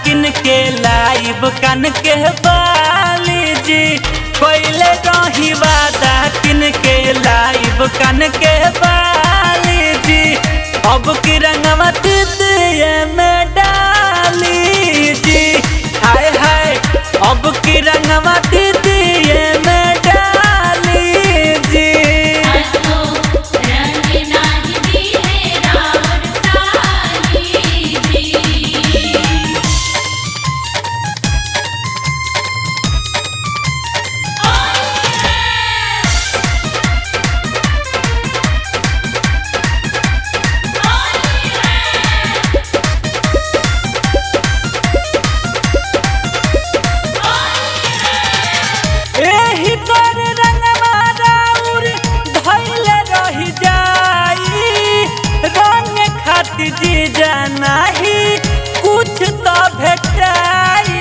किन के लाइब कान के बाली जी। पहले रही वादा किन के लाइब कान के बाली जी। अब की रंगवा दीदिए में डाली जी। हाय हाय अब की रंगवा दीदिए में डाली जी। जी जाना ही कुछ तो भेटाई।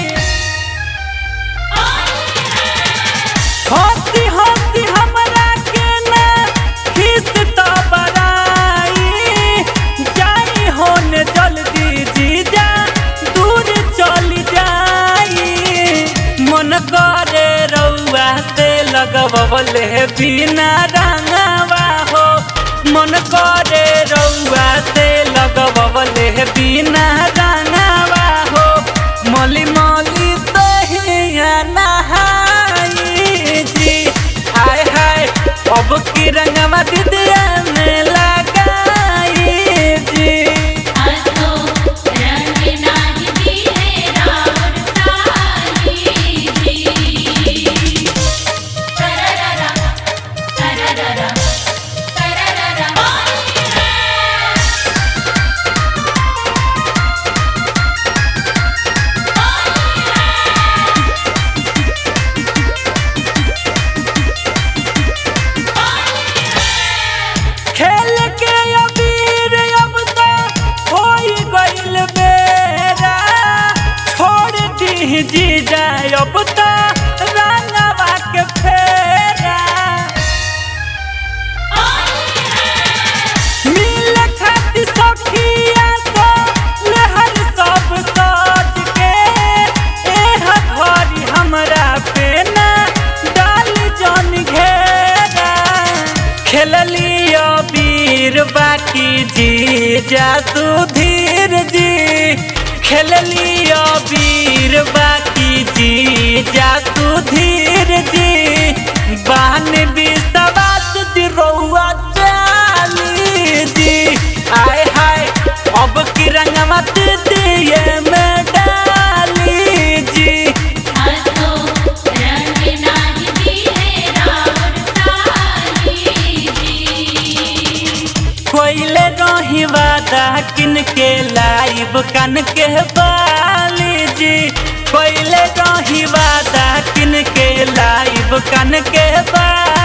हंसी हंसी हमरा के ना खिस तो बराई। जाई होने जल्दी जीजा दूर चली जाई। मन करे रउआ से लगवले बिना रंगवा हो। मन करे रउआ से लगवले बिना रंगवा हो। मली मली दहिया नहाई जी। हाय हाय अब की रंगवा दीदिया में लगाई जी। जी जाए अब तो रंगवा के फेरा। मिल खाती सखिया तो लहर सब सज के। एह भरी हमरा पे ना डाल जन घेरा। खेलियो वीर बाकी जी जा सुधीर जी। खेलियो वीर बाकी जी जा सुधीर जी। बहन विश्वास जी रउआ चाली जी। हाय हाय अब की रंगवा दीदिए में डाली जी। कोइले रही वादा किन के लाइब कान के बाली जी। पहले रही वादा किन के लाइब कान के बाली।